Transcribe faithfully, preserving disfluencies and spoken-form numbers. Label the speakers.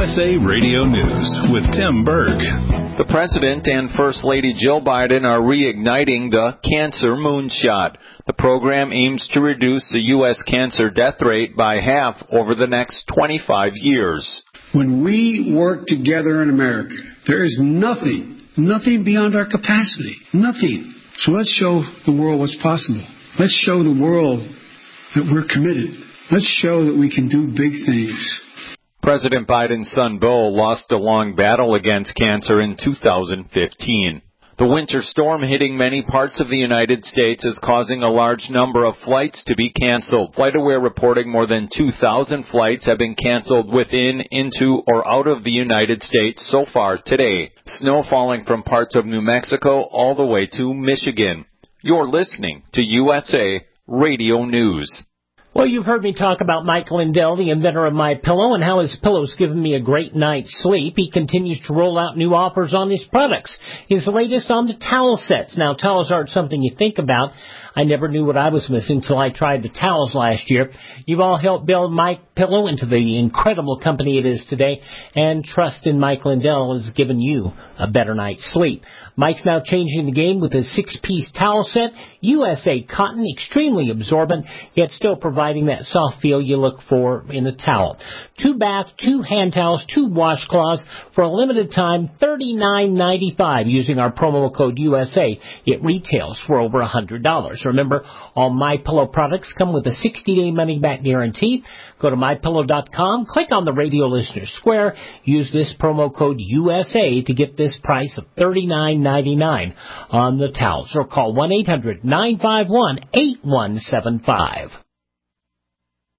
Speaker 1: S A Radio News with Tim Berg.
Speaker 2: The President and First Lady Jill Biden are reigniting the Cancer Moonshot. The program aims to reduce the U S cancer death rate by half over the next twenty-five years.
Speaker 3: When we work together in America, there is nothing, nothing beyond our capacity. Nothing. So let's show the world what's possible. Let's show the world that we're committed. Let's show that we can do big things.
Speaker 2: President Biden's son, Beau, lost a long battle against cancer in two thousand fifteen. The winter storm hitting many parts of the United States is causing a large number of flights to be canceled. FlightAware reporting more than two thousand flights have been canceled within, into, or out of the United States so far today. Snow falling from parts of New Mexico all the way to Michigan. You're listening to U S A Radio News.
Speaker 4: Well, you've heard me talk about Mike Lindell, the inventor of MyPillow, and how his pillow's given me a great night's sleep. He continues to roll out new offers on his products. His latest on the towel sets. Now, towels aren't something you think about. I never knew what I was missing until I tried the towels last year. You've all helped build MyPillow into the incredible company it is today, and trust in Mike Lindell has given you a better night's sleep. Mike's now changing the game with his six-piece towel set, U S A cotton, extremely absorbent, yet still providing that soft feel you look for in a towel. Two bath, two hand towels, two washcloths for a limited time, thirty-nine ninety-five using our promo code U S A. It retails for over one hundred dollars. Remember, all MyPillow products come with a sixty-day money-back guarantee. Go to my pillow dot com, click on the Radio Listener Square, use this promo code U S A to get this price of thirty-nine ninety-nine on the towels, or call one eight hundred nine five one eight one seven five.